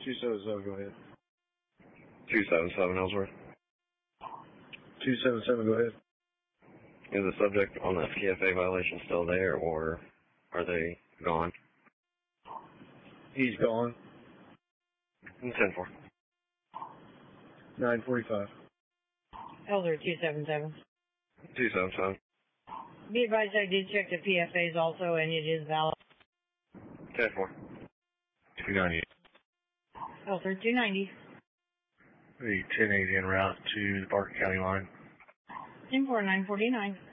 277, go ahead. 277 Ellsworth. 277, go ahead. Is the subject on that PFA violation still there, or are they gone? He's gone. 10-4. 945. Elder 277. 277. Be advised I did check the PFAs also, and it is valid. 10-4. 290. Elder 290. The 10-8 en route to the Barker County line. 10-4, 949.